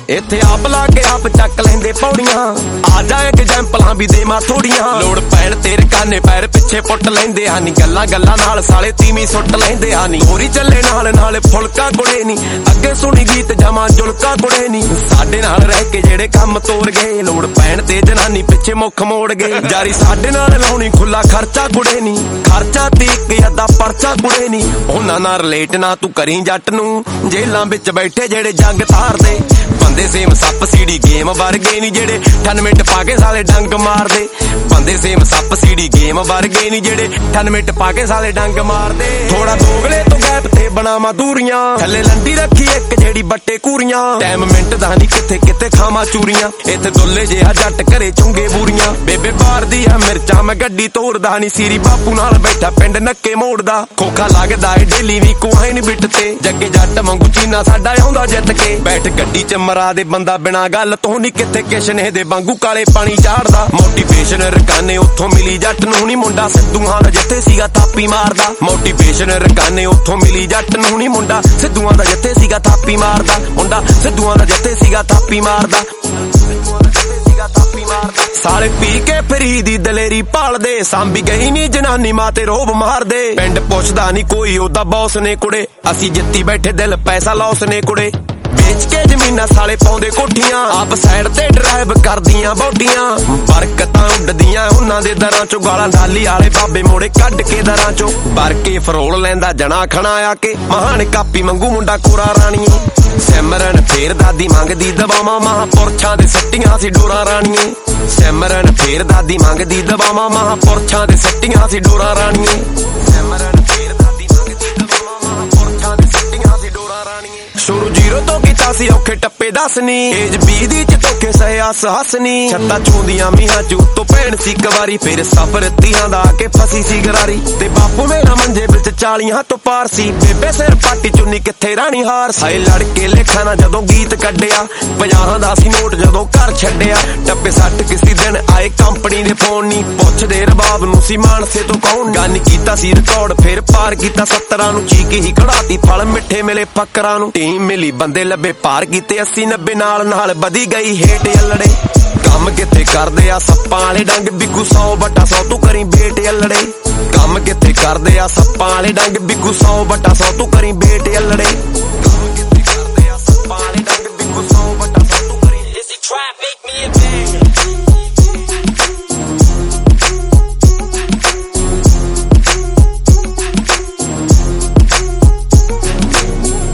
ਇੱਥੇ ਆਪ ਲਾ ਕੇ ਆਪ ਚੱਕ ਲੈਂਦੇ ਪੌੜੀਆਂ। ਆ ਜਾ ਐਗਜ਼ਾਮਪਲਾਂ ਵੀ ਦੇਵਾਂ ਥੋੜੀਆਂ। ਲੋੜ ਪੈਣ ਤੇਰੇ ਕਾਨੇ ਪੈਰ ਪਿੱਛੇ ਪੁੱਟ ਲੈਂਦੇ ਆ ਨੀ। ਗੱਲਾਂ ਗੱਲਾਂ ਨਾਲ ਸਾਲੇ ਤੀਵੀਂ ਸੁੱਟ ਲੈਂਦੇ ਆ ਨੀ। ਹੋਰੀ ਚੱਲੇ ਨਾਲ ਨਾਲ ਫੁਲਕਾ ਕੁੜੇ ਨੀ। ਅੱਗੇ ਸੁਣੀ ਗੀਤ ਜਾਵਾਂ ਜੁਲਕਾ ਕੁੜੇ ਨੀ। ਸਾਡੇ ਨਾਲ ਰਹਿ ਕੇ ਜਿਹੜੇ ਕੰਮ ਤੋੜ ਗਏ, ਲੋੜ ਪੈਣ ਤੇ ਜਨਾਨੀ ਪਿੱਛੇ ਮੁੱਖ ਮੋੜ ਗਏ। ਜਾਰੀ ਸਾਡੇ ਨਾਲ ਲਾਉਣੀ ਖੁੱਲਾ ਖਰਚਾ ਕੁੜੇ ਨੀ। ਖਰਚਾ ਤੇ ਇੱਕ ਅੱਧਾ ਪਰਚਾ ਕੁੜੇ ਨੀ। ਉਹਨਾਂ ਨਾਲ ਰਿਲੇਟ ਨਾ ਤੂੰ ਕਰੀ ਜੱਟ ਨੂੰ। ਜੇਲਾਂ ਵਿੱਚ ਬੈਠੇ ਜਿਹੜੇ ਜੰਗ ਤਾਰਦੇ ਬੰਦੇ ਸੇਮ ਸੱਪ ਸੀੜੀ ਗੇਮ ਵਰਗੇ ਨੀ। ਜਿਹੜੇ 98 ਮਿੰਟ ਪਾ ਕੇ ਸਾਲੇ ਡੰਗ ਮਾਰਦੇ ਬੰਦੇ ਸੇਮ ਸੱਪ ਸੀੜੀ ਗੇਮ ਵਰਗੇ ਨੀ। ਜਿਹੜੇ 98 ਮਿੰਟ ਪਾ ਕੇ ਸਾਲੇ ਡੰਗ ਮਾਰਦੇ। ਥੋੜਾ ਦੋਗਲੇ ਤੋਂ ਗੈਪ ਤੇ ਬਣਾਵਾਂ ਦੂਰੀਆਂ। ਥੱਲੇ ਲੰਡੀ ਰੱਖੀ ਇੱਕ ਜਿਹੜੀ ਬੱਟੇ ਕੂਰੀਆਂ। ਟਾਈਮ ਮਿੰਟ ਦਾ ਨੀ ਕਿੱਥੇ ਕਿੱਥੇ ਖਾਵਾਂ ਚੂਰੀਆਂ। ਇੱਥੇ ਦੁੱਲੇ ਜਿਹਾ ਜੱਟ ਘਰੇ ਚੁੰਗੇ ਬੂਰੀਆਂ। ਬੇਬੇ ਬਾਰਦੀ ਆ ਮਿਰਚਾਂ ਮੈਂ ਗੱਡੀ ਤੋੜਦਾ ਨੀ। ਸੀਰੀ ਬਾਪੂ ਨਾਲ ਬੈਠਾ ਪਿੰਡ ਨੱਕੇ ਮੋੜਦਾ। ਖੋਖਾ ਲੱਗਦਾ ਏ ਡੇਲੀ ਵੀ ਕੁਹਾਈਨ ਬਿੱਟ ਤੇ। ਜੱਗੇ ਜੱਟ ਵਾਂਗੂ ਚੀਨਾ ਸਾਡਾ ਆਉਂਦਾ ਜਿੱਤ ਕੇ। ਬੈਠ ਗੱਡੀ ਚ ਮਰਾ ਦੇ ਬੰਦਾ ਬਿਨਾ ਗੱਲ ਤੋਂ ਨੀ। ਕਿੱਥੇ ਕਿਸ਼ਨੇ ਦੇ ਵਾਂਗੂ ਕਾਲੇ ਪਾਣੀ ਚਾੜਦਾ। ਮੋਟੀਵੇਸ਼ਨ ਰਕਾਨੇ ਉੱਥੋਂ ਮਿਲੀ ਜੱਟ ਨੂੰ ਨੀ। ਮੁੰਡਾ ਸਿੱਧੂਆਂ ਦਾ ਜਿੱਥੇ ਸੀਗਾ ਥਾਪੀ ਮਾਰਦਾ। ਮੋਟੀਵੇਸ਼ਨ ਰਕਾਨੇ ਉੱਥੋਂ ਮਿਲੀ ਜੱਟ ਨੂੰ ਨੀ। ਮੁੰਡਾ ਸਿੱਧੂਆਂ ਦਾ ਜਿੱਥੇ ਸੀਗਾ ਥਾਪੀ ਮਾਰਦਾ। ਮੁੰਡਾ ਸਿੱਧੂਆਂ ਦਾ ਜਿੱਥੇ ਸੀਗਾ ਥਾਪੀ ਮਾਰਦਾ। ਸਾਲੇ ਪੀ ਕੇ ਫਰੀ ਦੀ ਦਲੇਰੀ ਭਾਲਦੇ। ਸਾਂਭੀ ਗਈ ਨੀ ਜਨਾਨੀ ਮਾਂ ਤੇ ਰੋਬ ਮਾਰਦੇ। ਪਿੰਡ ਪੁੱਛਦਾ ਨੀ ਕੋਈ ਉਹਦਾ ਬੌਸ ਨੇ ਕੁੜੇ। ਅਸੀਂ ਜਿੱਤੀ ਬੈਠੇ ਦਿਲ ਪੈਸਾ ਲੌਸ ਨੇ ਕੁੜੇ। ਵੇਚ ਕੇ ਜ਼ਮੀਨਾਂ ਸਾਲੇ ਪਾਉਂਦੇ ਕੋਠੀਆਂ। ਆਪ ਸਾਈਡ ਤੇ ਡਰਾਈਵ ਕਰਦੀਆਂ ਬੌਡੀਆਂ। ਬਰਕਤਾਂ ਉੱਡਦੀਆਂ ਉਹਨਾਂ ਦੇ ਦਰਾਂ ਚੋਂ। ਗਾਲਾਂ ਢਾਲੀ ਵਾਲੇ ਬਾਬੇ ਮੋੜੇ ਕੱਢ ਕੇ ਦਰਾਂ ਚੋਂ। ਬਰਕੇ ਫਰੋਲ ਲੈਂਦਾ ਜਣਾ ਖਣਾ ਆ ਕੇ। ਮਹਾਨ ਕਾਪੀ ਮੰਗੂ ਮੁੰਡਾ ਕੋਰਾ ਰਾਣੀਏ। ਸਿਮਰਨ ਫੇਰ ਦਾਦੀ ਮੰਗਦੀ ਦਵਾਵਾਂ। ਮਹਾਂਪੁਰਸ਼ਾਂ ਦੇ ਸੱਟੀਆਂ ਸੀ ਡੋਰਾਂ ਰਾਣੀਏ। ਸਿਮਰਨ ਫੇਰ ਦਾਦੀ ਮੰਗਦੀ ਦਵਾਵਾਂ। ਮਹਾਂਪੁਰਸ਼ਾਂ ਦੇ ਸੱਟੀਆਂ ਸੀ ਡੋਰਾਂ ਰਾਣੀਏ। ਸਿਮਰਨ ਫੇਰ ਦਾਦੀ ਮੰਗਦੀ ਦਵਾਵਾਂ। ਮਹਾਂਪੁਰਸ਼ਾਂ ਦੇ ਸੱਟੀਆਂ ਸੀ ਡੋਰਾਂ ਰਾਣੀਏ। ਸ਼ੁਰੂ ਜ਼ੀਰੋ ਤੋਂ ਕੀਤਾ ਸੀ ਔਖੇ ਟੱਪੇ ਦੱਸਨੀ। ਏਜ 20 ਦੀ ਚ ਧੋਖੇ ਸਹੇ ਹੱਸ ਹੱਸਨੀ। ਛੱਤਾਂ ਚੋਂਦੀਆਂ ਮੀਹਾਂ ਚ ਉੱਤੋਂ ਭੈਣ ਸੀ ਕਵਾਰੀ। ਫੇਰ ਸਫਰ ਤੀਹਾਂ ਦਾ ਆ ਕੇ ਫਸੀ ਸੀ ਗਰਾਰੀ। ਤੇ ਬਾਪੂ ਮੇਰਾ ਮੰਜੇ ਵਿੱਚ 40 ਤੋਂ ਪਾਰ ਸੀ। ਬੇਬੇ ਸਿਰ ਪਾਟੀ ਚੁੰਨੀ ਕਿੱਥੇ ਰਾਣੀ ਹਾਰ ਸੀ। ਹਾਏ ਲੜ ਕੇ ਲੇਖਾਂ ਨਾ ਜਦੋਂ ਗੀਤ ਕੱਢਿਆ। 50 ਦਾ ਸੀ ਨੋਟ ਜਦੋਂ ਘਰ ਛੱਡਿਆ। ਟੱਪੇ ਸੱਟ ਕਿਸੇ ਦਿਨ ਆਏ ਕੰਪਨੀ ਦੇ ਫੋਨ ਨੀ। ਪੁੱਛਦੇ ਰਬਾਬ ਨੂੰ ਸੀ ਮਾਨਸੇ ਤੋਂ ਕੌਣ। ਗੰਨ ਕੀਤਾ ਸੀ ਰਿਕਾਰਡ ਫੇਰ ਪਾਰ ਕੀਤਾ 70 ਨੂੰ। ਚੀਕ ਹੀ ਖੜਾਤੀ ਫਲ ਮਿੱਠੇ ਮਿਲੇ ਫੱਕਰਾਂ ਨੂੰ। ਟੀਮ ਮਿਲੀ ਬੰਦੇ ਲੱਭੇ ਪਾਰ ਕੀਤੇ 80 90 ਨਾਲ ਵਧੀ ਗਈ ਹੇਠ ਅਲੜੇ। ਕੰਮ ਕਿੱਥੇ ਕਰਦੇ ਆ ਸੱਪਾਂ ਵਾਲੇ ਡੰਗ। ਬਿੱਗੂ 100/100 ਤੂੰ ਕਰੀ ਬੇਟ ਅਲੜੇ। ਕੰਮ ਕਿੱਥੇ ਕਰਦੇ ਆ ਸੱਪਾਂ ਵਾਲੇ ਡੰਗ। ਬਿੱਗੂ 100/100 ਤੂੰ ਕਰੀ ਬੇਟ ਅਲੜੇ।